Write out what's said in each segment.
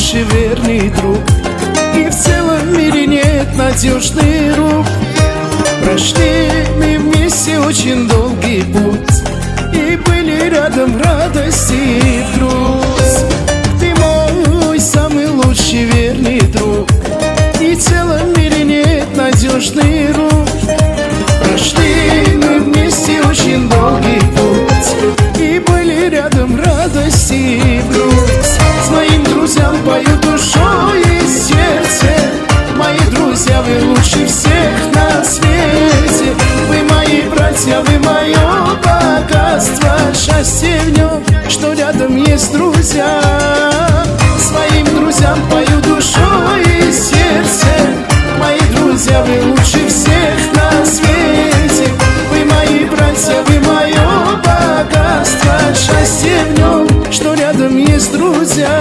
лучший верный друг, и в целом мире нет надежных рук. Прошли мы вместе очень долгий путь, и были рядом в радости и в грусть. Ты мой самый лучший верный друг, и в целом мире нет надежных рук. Прошли мы вместе очень долгий путь, и были рядом в радости и в грусть. Своим друзьям пою душой и сердцем: мои друзья, вы лучше всех на свете. Вы мои братья, вы мое богатство. Счастье в нем, что рядом есть друзья. Своим друзьям пою душой и сердцем: мои друзья, вы лучше всех на свете. Вы мои братья, вы мое богатство. Счастье в нем, что рядом есть друзья.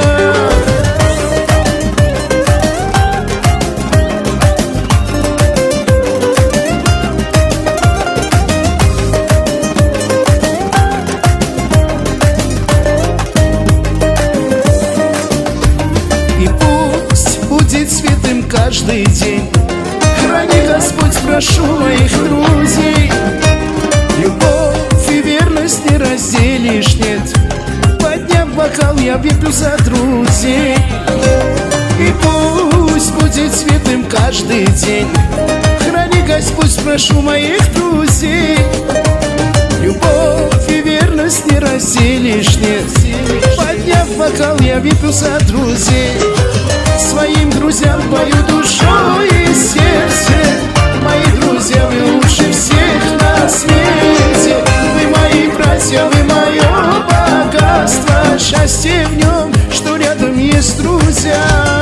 Светом каждый день храни, Господь, прошу моих друзей. Любовь и верность не разделишь, нет. Подняв бокал, я выпью за друзей. И пусть будет светом каждый день храни, Господь, прошу моих друзей. Любовь и верность не разделишь, нет. Подняв бокал, я выпью за друзей. Своим друзьям пою душой и сердцем: мои друзья, вы лучше всех на свете. Вы мои братья, вы мое богатство. Счастье в нем, что рядом есть друзья.